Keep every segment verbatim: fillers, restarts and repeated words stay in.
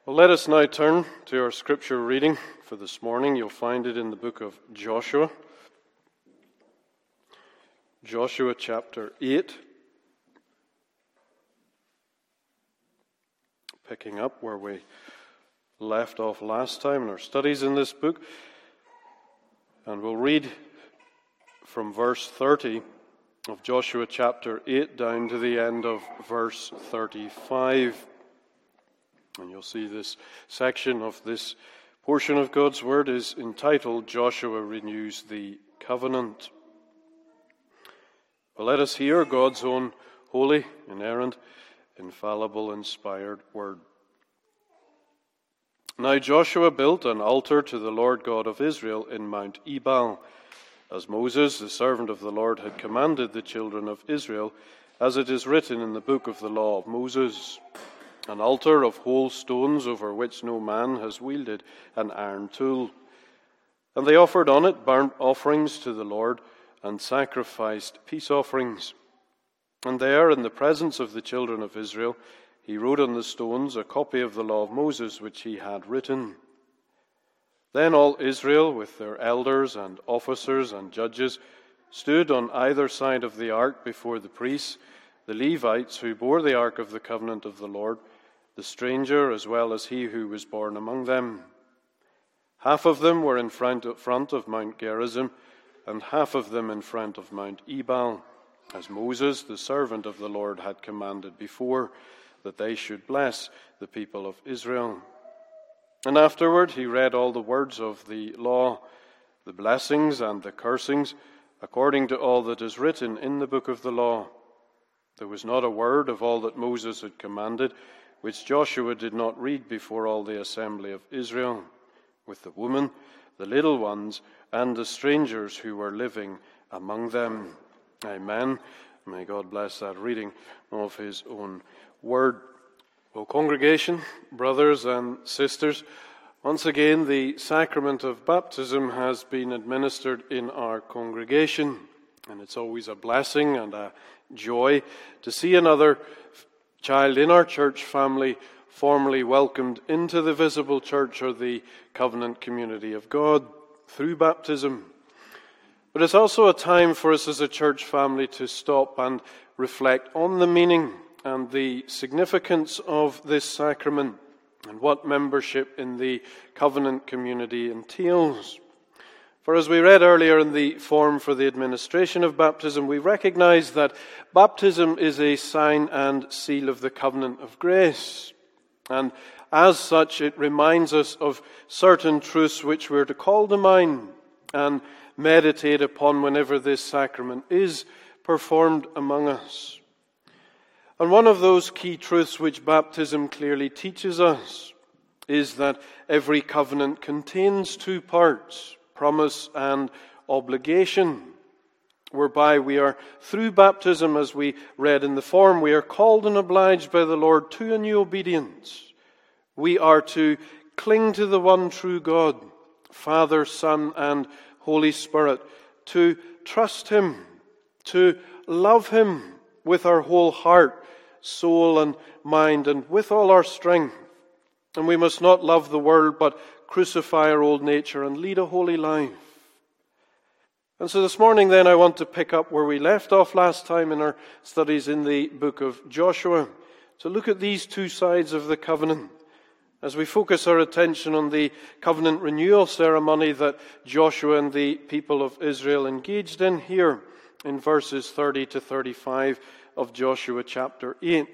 Well, let us now turn to our scripture reading for this morning. You'll find it in the book of Joshua. Joshua chapter eight. Picking up where we left off last time in our studies in this book. And we'll read from verse thirty of Joshua chapter eight down to the end of verse thirty-five. And you'll see this section of this portion of God's Word is entitled, Joshua Renews the Covenant. Well, let us hear God's own holy, inerrant, infallible, inspired Word. Now Joshua built an altar to the Lord God of Israel in Mount Ebal, as Moses, the servant of the Lord, had commanded the children of Israel, as it is written in the book of the law of Moses. An altar of whole stones over which no man has wielded an iron tool. And they offered on it burnt offerings to the Lord and sacrificed peace offerings. And there, in the presence of the children of Israel, he wrote on the stones a copy of the law of Moses which he had written. Then all Israel, with their elders and officers and judges, stood on either side of the ark before the priests, the Levites who bore the ark of the covenant of the Lord, the stranger as well as he who was born among them. Half of them were in front of Mount Gerizim, and half of them in front of Mount Ebal, as Moses, the servant of the Lord, had commanded before, that they should bless the people of Israel. And afterward he read all the words of the law, the blessings and the cursings, according to all that is written in the book of the law. There was not a word of all that Moses had commanded, which Joshua did not read before all the assembly of Israel, with the women, the little ones, and the strangers who were living among them. Amen. May God bless that reading of his own word. Well, congregation, brothers and sisters, once again the sacrament of baptism has been administered in our congregation, and it's always a blessing and a joy to see another child in our church family formally welcomed into the visible church or the covenant community of God through baptism. But it's also a time for us as a church family to stop and reflect on the meaning and the significance of this sacrament and what membership in the covenant community entails. For as we read earlier in the form for the administration of baptism, we recognize that baptism is a sign and seal of the covenant of grace. And as such, it reminds us of certain truths which we're to call to mind and meditate upon whenever this sacrament is performed among us. And one of those key truths which baptism clearly teaches us is that every covenant contains two parts, promise and obligation, whereby we are, through baptism, as we read in the form, we are called and obliged by the Lord to a new obedience. We are to cling to the one true God, Father, Son, and Holy Spirit, to trust Him, to love Him with our whole heart, soul, and mind, and with all our strength. And we must not love the world, but crucify our old nature and lead a holy life. And so this morning then I want to pick up where we left off last time in our studies in the book of Joshua, to look at these two sides of the covenant as we focus our attention on the covenant renewal ceremony that Joshua and the people of Israel engaged in here in verses thirty to thirty-five of Joshua chapter eight.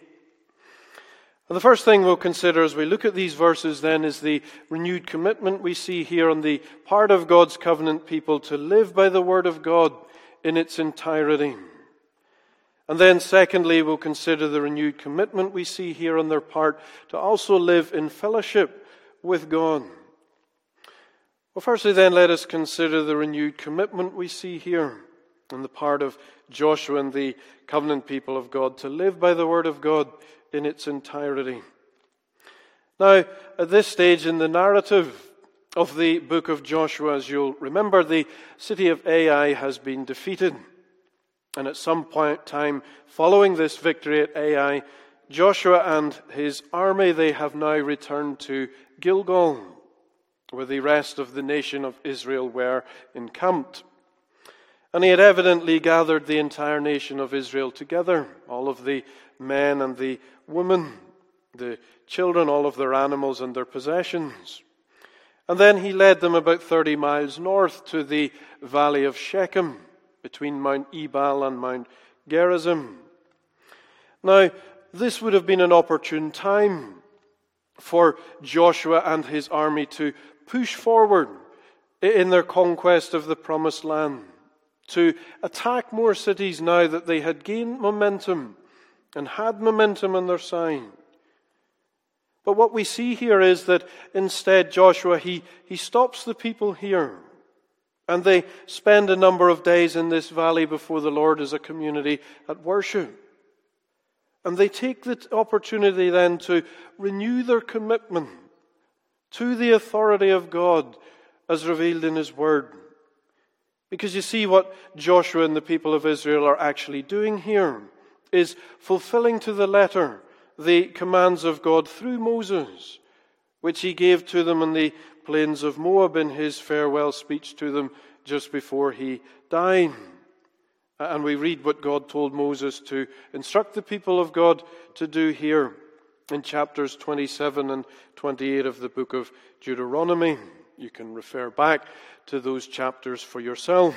And the first thing we'll consider as we look at these verses then is the renewed commitment we see here on the part of God's covenant people to live by the word of God in its entirety. And then secondly, we'll consider the renewed commitment we see here on their part to also live in fellowship with God. Well, firstly then, let us consider the renewed commitment we see here on the part of Joshua and the covenant people of God to live by the word of God in its entirety. Now, at this stage in the narrative of the book of Joshua, as you'll remember, the city of Ai has been defeated. And at some point in time following this victory at Ai, Joshua and his army, they have now returned to Gilgal, where the rest of the nation of Israel were encamped. And he had evidently gathered the entire nation of Israel together, all of the men and the women, the children, all of their animals and their possessions. And then he led them about thirty miles north to the valley of Shechem, between Mount Ebal and Mount Gerizim. Now, this would have been an opportune time for Joshua and his army to push forward in their conquest of the Promised Land, to attack more cities now that they had gained momentum and had momentum on their side. But what we see here is that instead Joshua, he, he stops the people here, and they spend a number of days in this valley before the Lord as a community at worship. And they take the opportunity then to renew their commitment to the authority of God as revealed in His Word. Because you see, what Joshua and the people of Israel are actually doing here is fulfilling to the letter the commands of God through Moses, which He gave to them in the plains of Moab in His farewell speech to them just before He died. And we read what God told Moses to instruct the people of God to do here in chapters twenty-seven and twenty-eight of the book of Deuteronomy. You can refer back to those chapters for yourself.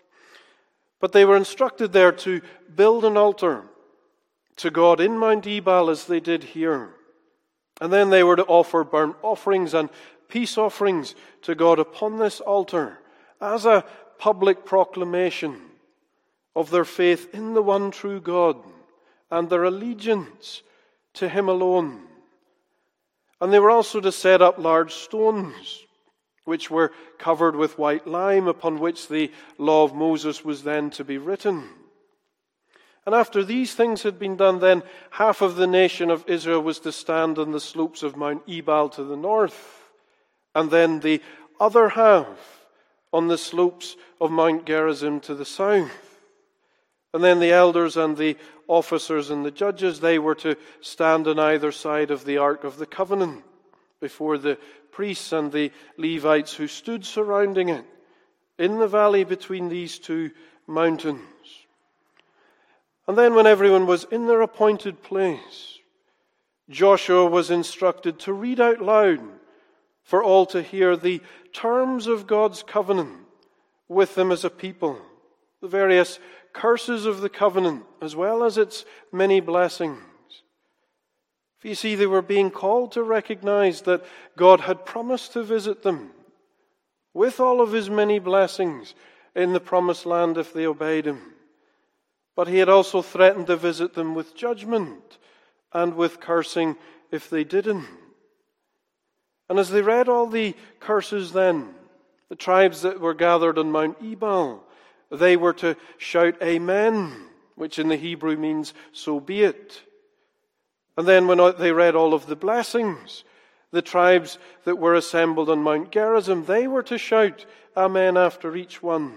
But they were instructed there to build an altar to God in Mount Ebal as they did here. And then they were to offer burnt offerings and peace offerings to God upon this altar as a public proclamation of their faith in the one true God and their allegiance to Him alone. And they were also to set up large stones which were covered with white lime, upon which the law of Moses was then to be written. And after these things had been done, then half of the nation of Israel was to stand on the slopes of Mount Ebal to the north, and then the other half on the slopes of Mount Gerizim to the south. And then the elders and the officers and the judges, they were to stand on either side of the Ark of the Covenant before the priests and the Levites who stood surrounding it in the valley between these two mountains. And then when everyone was in their appointed place, Joshua was instructed to read out loud for all to hear the terms of God's covenant with them as a people, the various curses of the covenant, as well as its many blessings. For you see, they were being called to recognize that God had promised to visit them with all of His many blessings in the promised land if they obeyed Him. But He had also threatened to visit them with judgment and with cursing if they didn't. And as they read all the curses then, the tribes that were gathered on Mount Ebal, they were to shout Amen, which in the Hebrew means so be it. And then when they read all of the blessings, the tribes that were assembled on Mount Gerizim, they were to shout Amen after each one.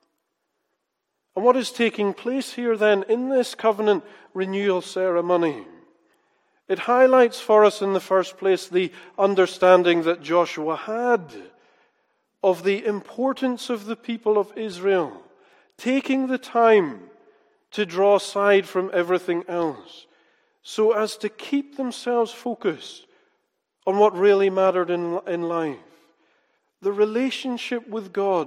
And what is taking place here then in this covenant renewal ceremony? It highlights for us in the first place the understanding that Joshua had of the importance of the people of Israel taking the time to draw aside from everything else so as to keep themselves focused on what really mattered in, in life, the relationship with God.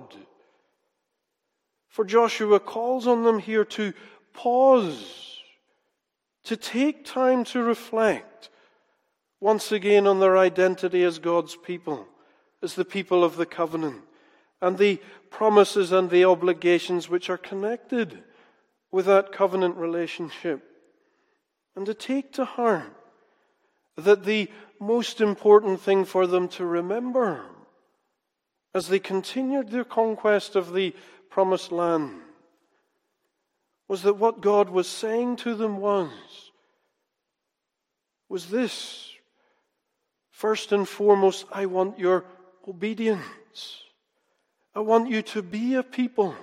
For Joshua calls on them here to pause, to take time to reflect once again on their identity as God's people, as the people of the covenant, and the promises and the obligations which are connected with that covenant relationship. And to take to heart that the most important thing for them to remember as they continued their conquest of the promised land was that what God was saying to them was, was this: first and foremost, I want your obedience. I want you to be a people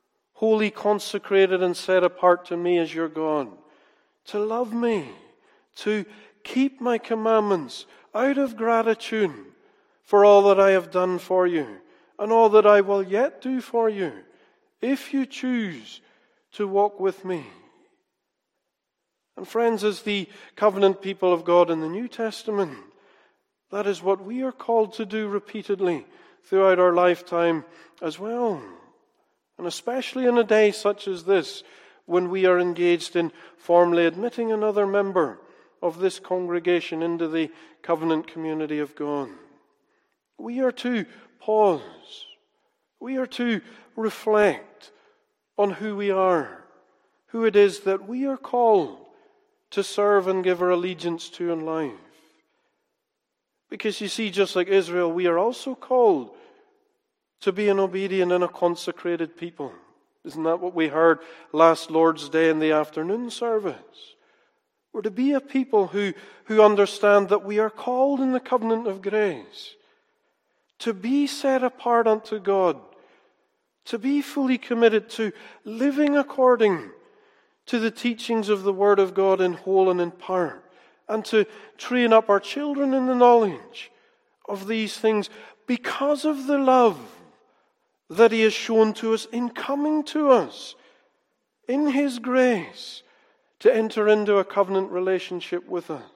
wholly consecrated and set apart to me as your God, to love me, to keep my commandments out of gratitude for all that I have done for you and all that I will yet do for you, if you choose to walk with me. And friends, as the covenant people of God in the New Testament, that is what we are called to do repeatedly throughout our lifetime as well. And especially in a day such as this, when we are engaged in formally admitting another member of this congregation into the covenant community of God. We are to pause. We are to reflect on who we are, who it is that we are called to serve and give our allegiance to in life. Because you see, just like Israel, we are also called to be an obedient and a consecrated people. Isn't that what we heard last Lord's Day in the afternoon service? We're to be a people who, who understand that we are called in the covenant of grace to be set apart unto God, to be fully committed to living according to the teachings of the Word of God in whole and in part, and to train up our children in the knowledge of these things because of the love that He has shown to us in coming to us in His grace to enter into a covenant relationship with us.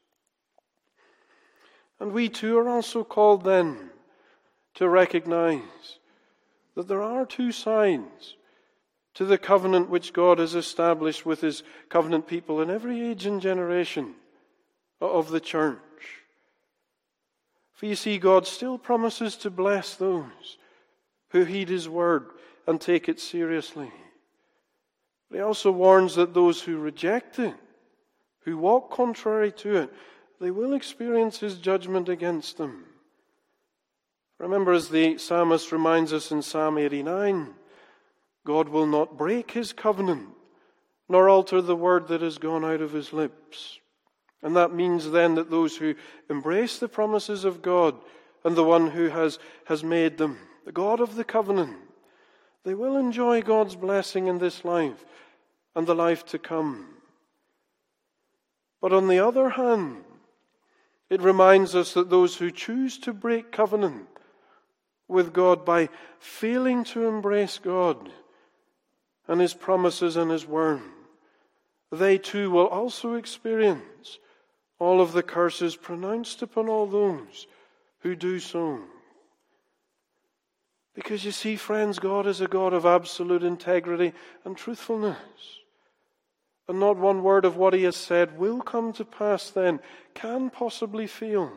And we too are also called then to recognize that there are two sides to the covenant which God has established with His covenant people in every age and generation of the church. For you see, God still promises to bless those who heed His word and take it seriously. He also warns that those who reject it, who walk contrary to it, they will experience His judgment against them. Remember, as the psalmist reminds us in Psalm eighty-nine, God will not break His covenant, nor alter the word that has gone out of His lips. And that means then that those who embrace the promises of God and the one who has, has made them, the God of the covenant, they will enjoy God's blessing in this life and the life to come. But on the other hand, it reminds us that those who choose to break covenant with God by failing to embrace God and His promises and His word, they too will also experience all of the curses pronounced upon all those who do so. Because you see, friends, God is a God of absolute integrity and truthfulness. And not one word of what He has said will come to pass then, can possibly fail.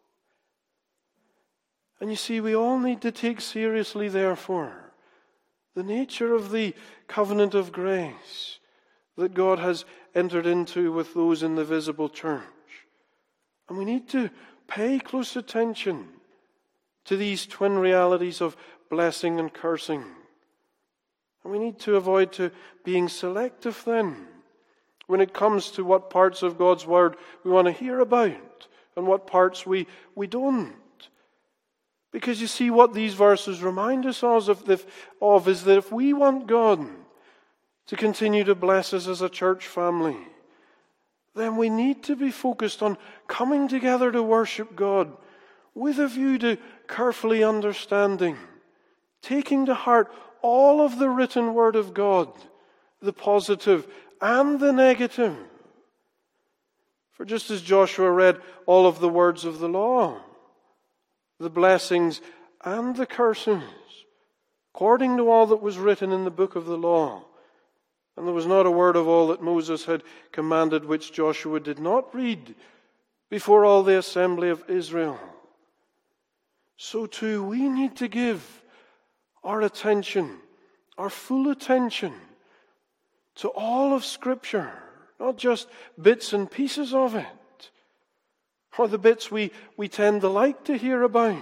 And you see, we all need to take seriously, therefore, the nature of the covenant of grace that God has entered into with those in the visible church. And we need to pay close attention to these twin realities of blessing and cursing. And we need to avoid to being selective then when it comes to what parts of God's Word we want to hear about and what parts we, we don't. Because you see, what these verses remind us of, of is that if we want God to continue to bless us as a church family, then we need to be focused on coming together to worship God with a view to carefully understanding, taking to heart all of the written Word of God, the positive and the negative. For just as Joshua read all of the words of the law, the blessings and the curses, according to all that was written in the book of the law, and there was not a word of all that Moses had commanded which Joshua did not read before all the assembly of Israel. So too we need to give our attention, our full attention, to all of Scripture, not just bits and pieces of it, or the bits we, we tend to like to hear about.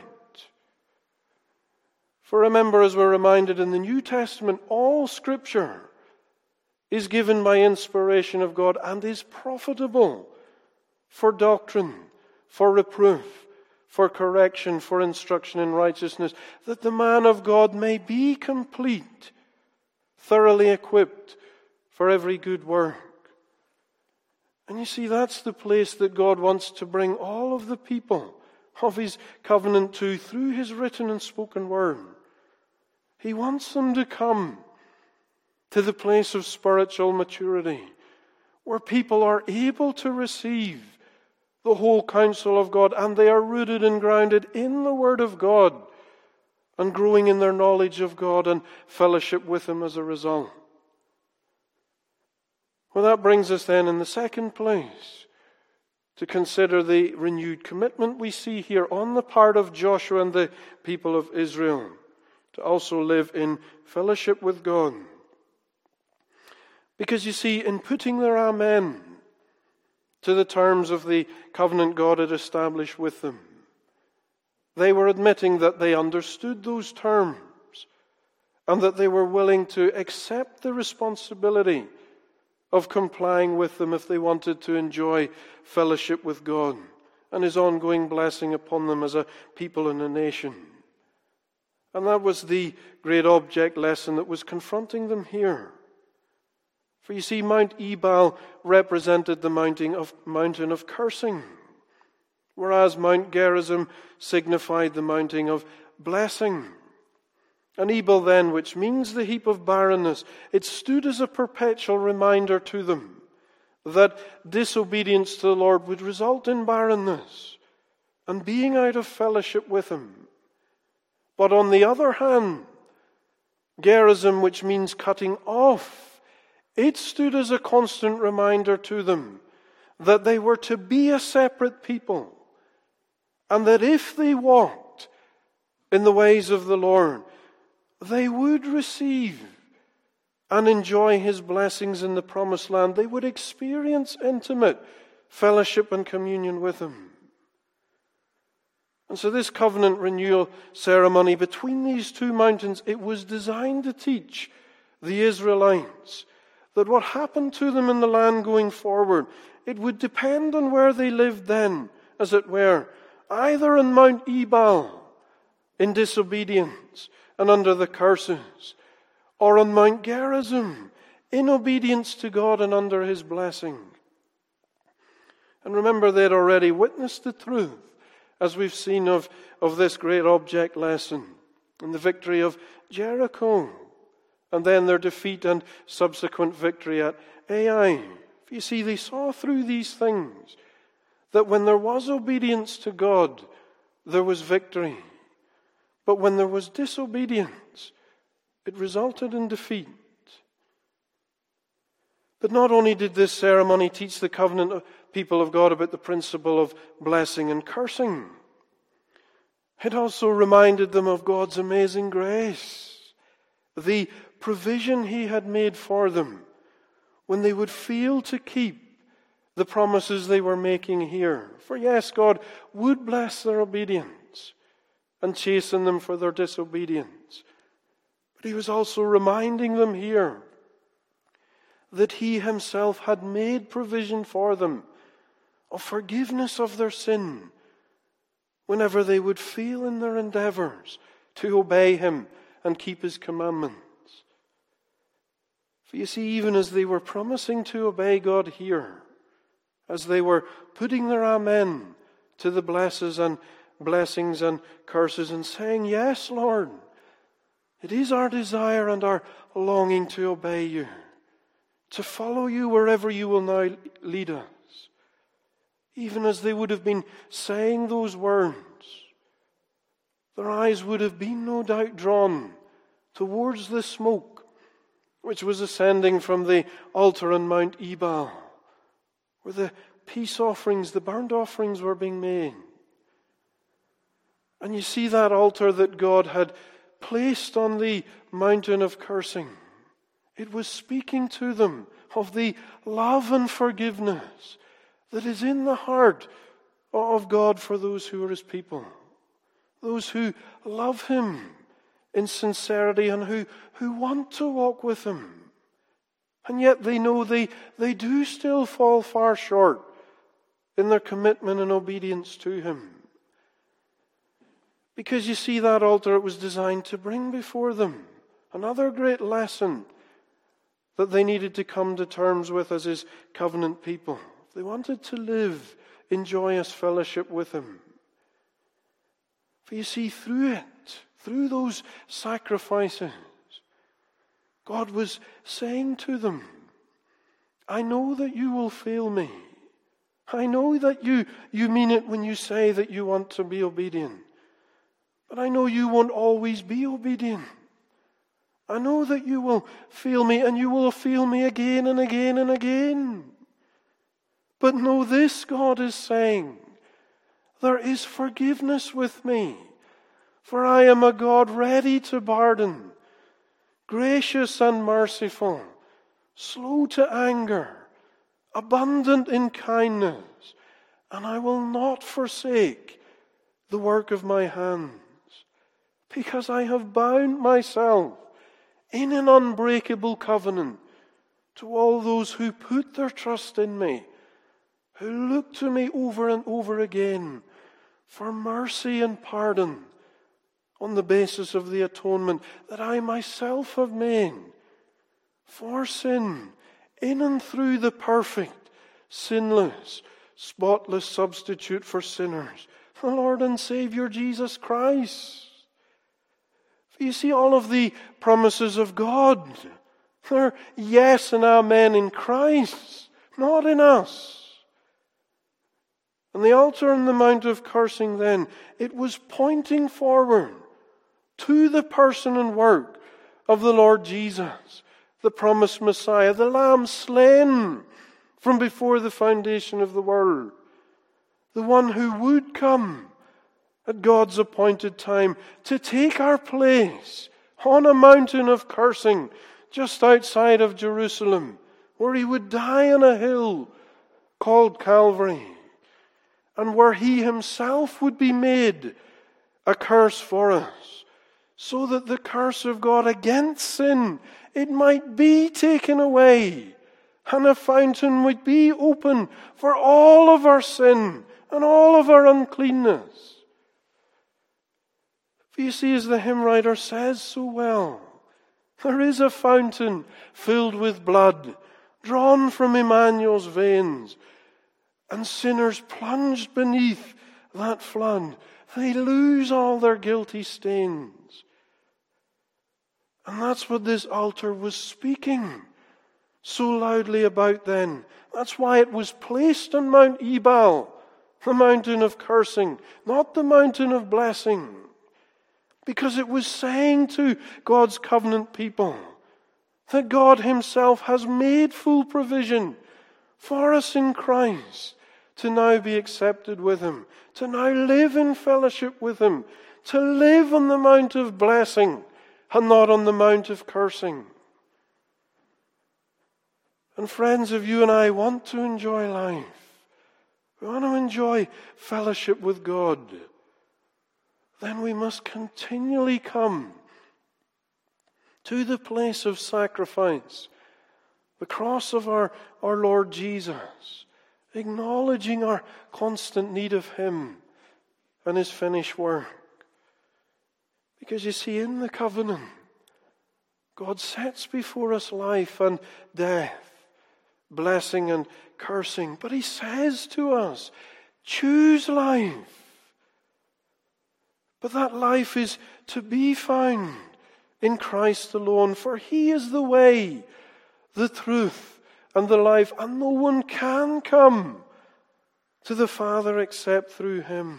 For remember, as we're reminded in the New Testament, all Scripture is given by inspiration of God and is profitable for doctrine, for reproof, for correction, for instruction in righteousness, that the man of God may be complete, thoroughly equipped for every good work. And you see, that's the place that God wants to bring all of the people of His covenant to through His written and spoken word. He wants them to come to the place of spiritual maturity, where people are able to receive the whole counsel of God, and they are rooted and grounded in the Word of God, and growing in their knowledge of God and fellowship with Him as a result. Well, that brings us then in the second place to consider the renewed commitment we see here on the part of Joshua and the people of Israel to also live in fellowship with God. Because you see, in putting their amen to the terms of the covenant God had established with them, they were admitting that they understood those terms and that they were willing to accept the responsibility of complying with them if they wanted to enjoy fellowship with God and His ongoing blessing upon them as a people and a nation. And that was the great object lesson that was confronting them here. For you see, Mount Ebal represented the mountain of, mountain of cursing, whereas Mount Gerizim signified the mountain of blessing. And Ebal then, which means the heap of barrenness, it stood as a perpetual reminder to them that disobedience to the Lord would result in barrenness and being out of fellowship with Him. But on the other hand, Gerizim, which means cutting off, it stood as a constant reminder to them that they were to be a separate people, and that if they walked in the ways of the Lord, they would receive and enjoy His blessings in the promised land. They would experience intimate fellowship and communion with Him. And so this covenant renewal ceremony between these two mountains, it was designed to teach the Israelites that what happened to them in the land going forward, it would depend on where they lived then, as it were, either on Mount Ebal in disobedience and under the curses, or on Mount Gerizim in obedience to God and under His blessing. And remember, they had already witnessed the truth, as we've seen of, of this great object lesson, in the victory of Jericho, and then their defeat and subsequent victory at Ai. You see, they saw through these things that when there was obedience to God, there was victory. But when there was disobedience, it resulted in defeat. But not only did this ceremony teach the covenant people of God about the principle of blessing and cursing, it also reminded them of God's amazing grace, the provision He had made for them when they would fail to keep the promises they were making here. For yes, God would bless their obedience and chasten them for their disobedience. But He was also reminding them here that He Himself had made provision for them of forgiveness of their sin whenever they would fail in their endeavors to obey Him and keep His commandments. For you see, even as they were promising to obey God here, as they were putting their amen to the blesses and blessings and curses and saying, yes, Lord, it is our desire and our longing to obey You, to follow You wherever You will now lead us. Even as they would have been saying those words, their eyes would have been no doubt drawn towards the smoke which was ascending from the altar on Mount Ebal, where the peace offerings, the burnt offerings were being made. And you see that altar that God had placed on the mountain of cursing. It was speaking to them of the love and forgiveness that is in the heart of God for those who are His people. Those who love Him in sincerity and who, who want to walk with Him. And yet they know they, they do still fall far short in their commitment and obedience to Him. Because you see, that altar, it was designed to bring before them another great lesson that they needed to come to terms with as His covenant people. They wanted to live in joyous fellowship with him. For you see, through it, through those sacrifices, God was saying to them, I know that you will fail me. I know that you, you mean it when you say that you want to be obedient. But I know you won't always be obedient. I know that you will fail me, and you will fail me again and again and again. But know this, God is saying, there is forgiveness with me, for I am a God ready to pardon, gracious and merciful, slow to anger, abundant in kindness, and I will not forsake the work of my hands, because I have bound myself in an unbreakable covenant to all those who put their trust in me, who look to me over and over again for mercy and pardon on the basis of the atonement that I myself have made for sin in and through the perfect, sinless, spotless substitute for sinners, the Lord and Savior Jesus Christ. You see, all of the promises of God, they're yes and amen in Christ, not in us. And the altar on the Mount of Cursing then, it was pointing forward to the person and work of the Lord Jesus, the promised Messiah, the Lamb slain from before the foundation of the world, the one who would come at God's appointed time to take our place on a mountain of cursing just outside of Jerusalem, where he would die on a hill called Calvary, and where he himself would be made a curse for us, so that the curse of God against sin, it might be taken away, and a fountain would be open for all of our sin and all of our uncleanness. For you see, as the hymn writer says so well, there is a fountain filled with blood, drawn from Emmanuel's veins, and sinners plunged beneath that flood, they lose all their guilty stains. And that's what this altar was speaking so loudly about then. That's why it was placed on Mount Ebal, the mountain of cursing, not the mountain of blessing. Because it was saying to God's covenant people that God himself has made full provision for us in Christ to now be accepted with him, to now live in fellowship with him, to live on the mount of blessing and not on the mount of cursing. And friends, if you and I want to enjoy life, we want to enjoy fellowship with God, then we must continually come to the place of sacrifice, the cross of our, our Lord Jesus, acknowledging our constant need of him and his finished work. Because you see, in the covenant, God sets before us life and death, blessing and cursing. But he says to us, choose life. But that life is to be found in Christ alone, for he is the way, the truth, and the life, and no one can come to the Father except through him.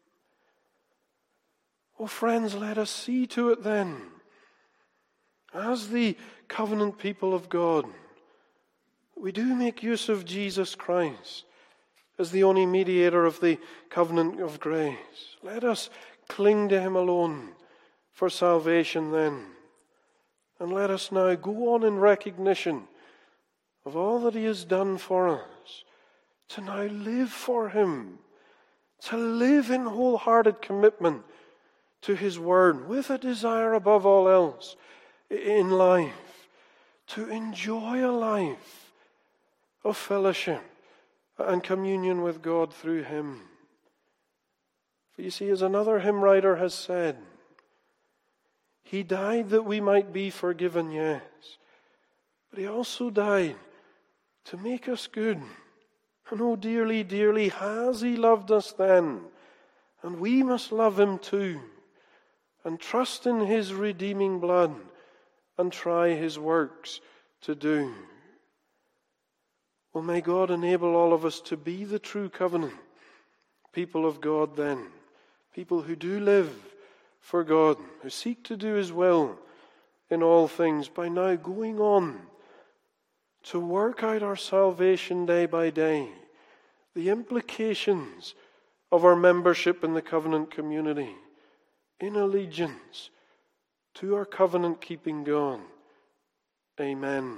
Oh, friends, let us see to it then, as the covenant people of God, we do make use of Jesus Christ as the only mediator of the covenant of grace. Let us cling to him alone for salvation then. And let us now go on in recognition of all that he has done for us, to now live for him, to live in wholehearted commitment to his word, with a desire above all else in life, to enjoy a life of fellowship and communion with God through him. For you see, as another hymn writer has said, he died that we might be forgiven, yes, but he also died to make us good And oh, dearly, dearly has he loved us then. And we must love him too, and trust in his redeeming blood, and try his works to do. Well, may God enable all of us to be the true covenant people of God then, people who do live for God, who seek to do his will in all things, by now going on to work out our salvation day by day, the implications of our membership in the covenant community, in allegiance to our covenant-keeping God. Amen.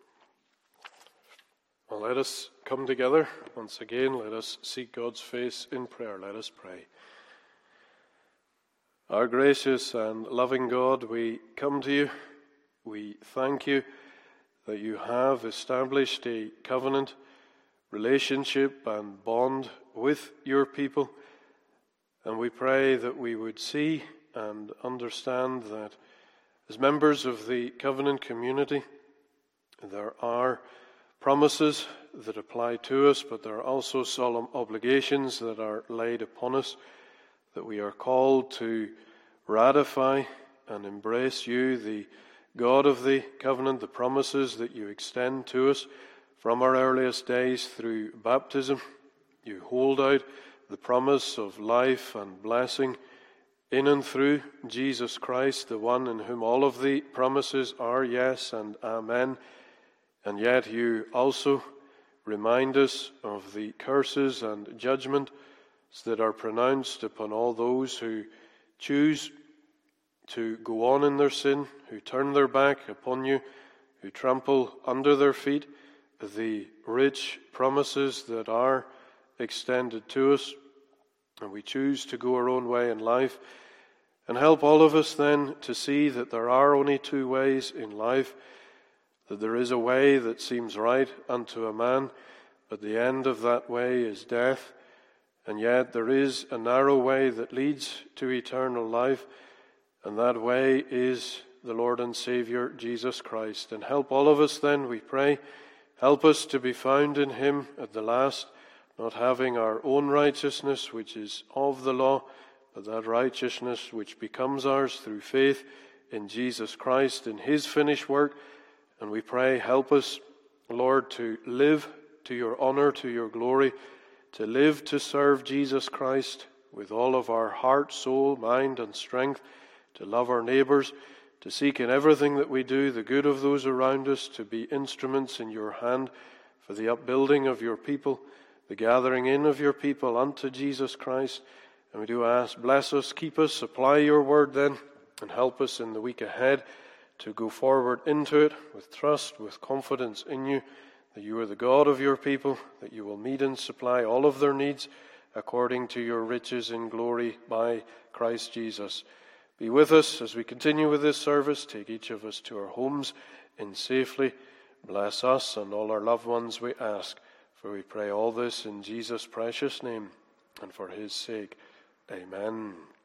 Well, let us come together once again. Let us seek God's face in prayer. Let us pray. Our gracious and loving God, we come to you. We thank you that you have established a covenant relationship and bond with your people. And we pray that we would see and understand that as members of the covenant community, there are promises that apply to us, but there are also solemn obligations that are laid upon us, that we are called to ratify and embrace you, the God of the covenant, the promises that you extend to us from our earliest days through baptism. You hold out the promise of life and blessing in and through Jesus Christ, the one in whom all of the promises are yes and amen. And yet you also remind us of the curses and judgments that are pronounced upon all those who choose to go on in their sin, who turn their back upon you, who trample under their feet the rich promises that are extended to us, and we choose to go our own way in life. And help all of us then to see that there are only two ways in life, that there is a way that seems right unto a man, but the end of that way is death. And yet there is a narrow way that leads to eternal life, and that way is the Lord and Savior, Jesus Christ. And help all of us then, we pray, help us to be found in him at the last, not having our own righteousness, which is of the law, but that righteousness which becomes ours through faith in Jesus Christ, in his finished work. And we pray, help us, Lord, to live to your honor, to your glory, to live to serve Jesus Christ with all of our heart, soul, mind, and strength, to love our neighbors, to seek in everything that we do the good of those around us, to be instruments in your hand for the upbuilding of your people, the gathering in of your people unto Jesus Christ. And we do ask, bless us, keep us, supply your word then, and help us in the week ahead to go forward into it with trust, with confidence in you, that you are the God of your people, that you will meet and supply all of their needs according to your riches in glory by Christ Jesus. Be with us as we continue with this service. Take each of us to our homes in safely. Bless us and all our loved ones, we ask, for we pray all this in Jesus' precious name and for his sake. Amen.